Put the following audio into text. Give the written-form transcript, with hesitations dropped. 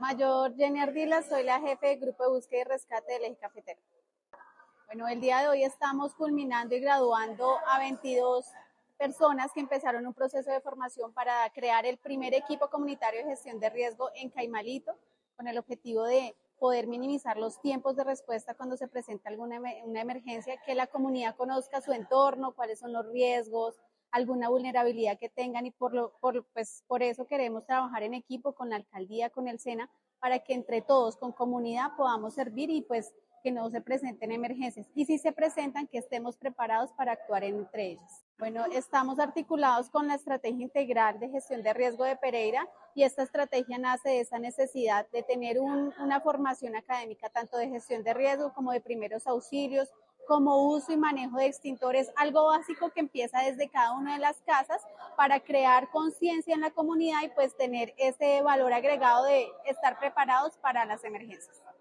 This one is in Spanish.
Mayor Jenny Ardila, soy la jefe del Grupo de Búsqueda y Rescate del Eje Cafetero. Bueno, el día de hoy estamos culminando y graduando a 22 personas que empezaron un proceso de formación para crear el primer equipo comunitario de gestión de riesgo en Caimalito, con el objetivo de poder minimizar los tiempos de respuesta cuando se presenta una emergencia, que la comunidad conozca su entorno, cuáles son los riesgos, alguna vulnerabilidad que tengan, y por eso queremos trabajar en equipo con la alcaldía, con el SENA, para que entre todos, con comunidad, podamos servir y pues que no se presenten emergencias. Y si se presentan, que estemos preparados para actuar entre ellas. Bueno, estamos articulados con la Estrategia Integral de Gestión de Riesgo de Pereira, y esta estrategia nace de esa necesidad de tener una formación académica tanto de gestión de riesgo como de primeros auxilios, como uso y manejo de extintores, algo básico que empieza desde cada una de las casas, para crear conciencia en la comunidad y pues tener ese valor agregado de estar preparados para las emergencias.